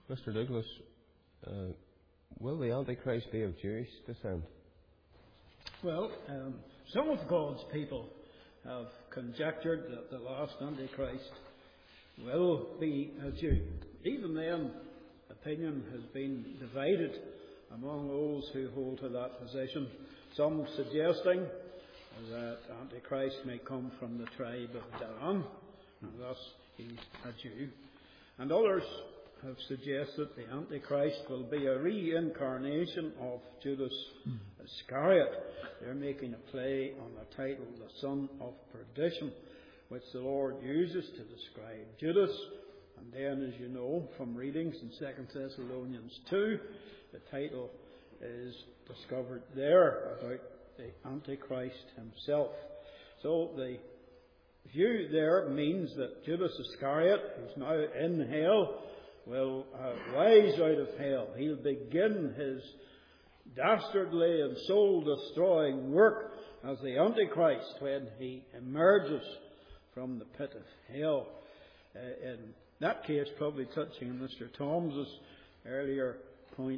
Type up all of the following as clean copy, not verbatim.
Mr. Douglas, will the Antichrist be of Jewish descent? Well, some of God's people have conjectured that the last Antichrist will be a Jew. Even then, opinion has been divided among those who hold to that position. Some suggesting that Antichrist may come from the tribe of Dan, and thus he's a Jew. And others have suggested the Antichrist will be a reincarnation of Judas Iscariot. They're making a play on the title, the Son of Perdition, which the Lord uses to describe Judas. And then, as you know from readings in 2 Thessalonians 2, the title is discovered there about the Antichrist himself. So the view there means that Judas Iscariot, who's now in hell, will rise out of hell. He'll begin his dastardly and soul-destroying work as the Antichrist when he emerges from the pit of hell. In that case, probably touching on Mr. Tom's earlier point,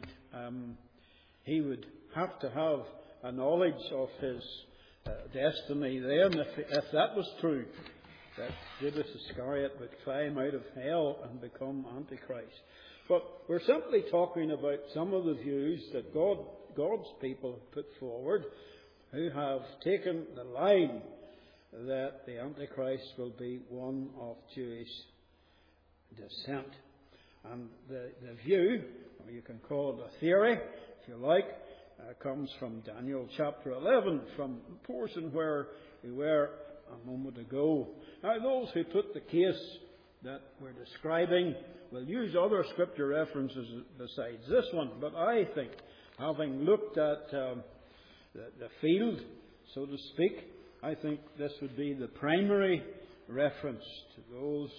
he would have to have a knowledge of his destiny then, if that was true, that Judas Iscariot would climb out of hell and become Antichrist. But we're simply talking about some of the views that God's people have put forward, who have taken the line that the Antichrist will be one of Jewish descent. And the view, or you can call it a theory, if you like, comes from Daniel chapter 11, from the portion where we were a moment ago. Now, those who put the case that we're describing will use other scripture references besides this one, but I think, having looked at the field, so to speak, I think this would be the primary reference to those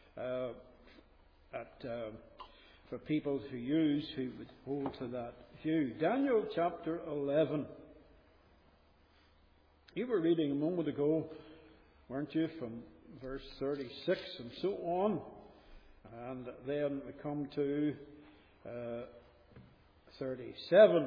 for people who would hold to that view. Daniel chapter 11. You were reading a moment ago, weren't you, from verse 36 and so on. And then we come to 37.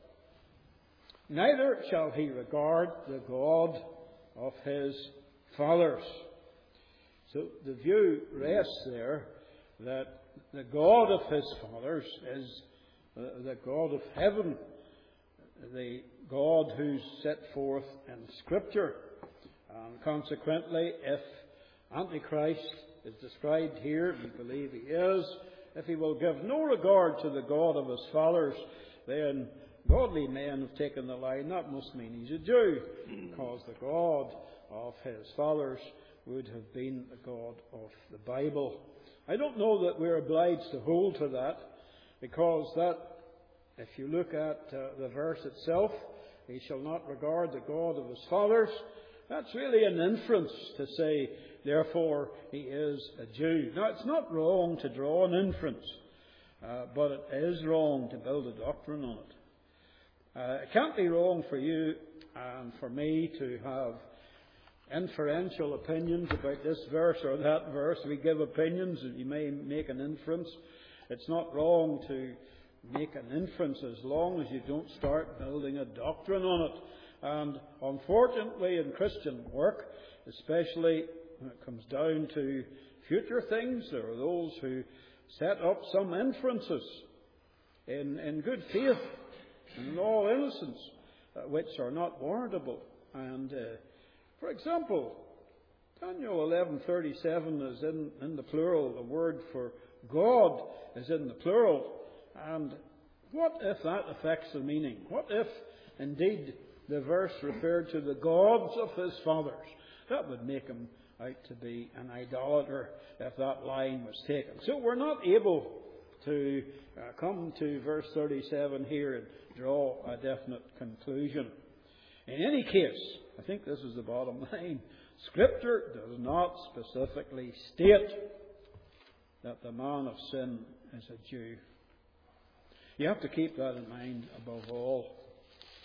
Neither shall he regard the God of his fathers. So the view rests there that the God of his fathers is the God of heaven, the God who's set forth in Scripture. And consequently, if Antichrist is described here, we believe he is, if he will give no regard to the God of his fathers, then godly men have taken the line. That must mean he's a Jew, because the God of his fathers would have been the God of the Bible. I don't know that we're obliged to hold to that, because that, if you look at the verse itself, he shall not regard the God of his fathers, that's really an inference to say, therefore, he is a Jew. Now, it's not wrong to draw an inference, but it is wrong to build a doctrine on it. It can't be wrong for you and for me to have inferential opinions about this verse or that verse. We give opinions and you may make an inference. It's not wrong to make an inference as long as you don't start building a doctrine on it. And unfortunately in Christian work, especially when it comes down to future things, there are those who set up some inferences in good faith and in all innocence, which are not warrantable. And for example, Daniel 11:37 is in the plural. The word for God is in the plural. And what if that affects the meaning? What if indeed the verse referred to the gods of his fathers? That would make him out to be an idolater if that line was taken. So we're not able to come to verse 37 here and draw a definite conclusion. In any case, I think this is the bottom line. Scripture does not specifically state that the man of sin is a Jew. You have to keep that in mind above all.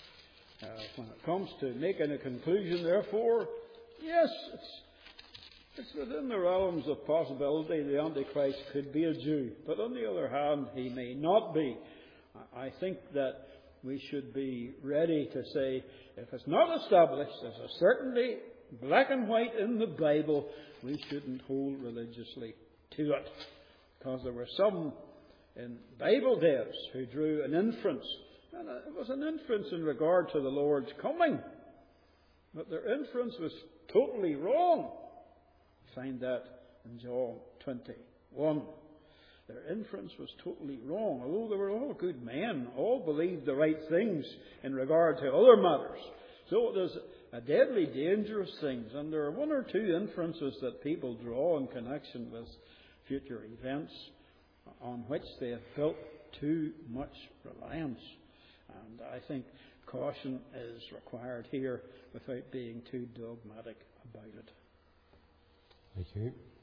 When it comes to making a conclusion, therefore, yes, It's within the realms of possibility the Antichrist could be a Jew, but on the other hand, he may not be. I think that we should be ready to say, if it's not established as a certainty, black and white in the Bible, we shouldn't hold religiously to it. Because there were some in Bible days who drew an inference, and it was an inference in regard to the Lord's coming, but their inference was totally wrong. Find that in John 21. Their inference was totally wrong. Although they were all good men, all believed the right things in regard to other matters. So it is a deadly dangerous thing. And there are one or two inferences that people draw in connection with future events on which they have built too much reliance. And I think caution is required here without being too dogmatic about it. Thank you.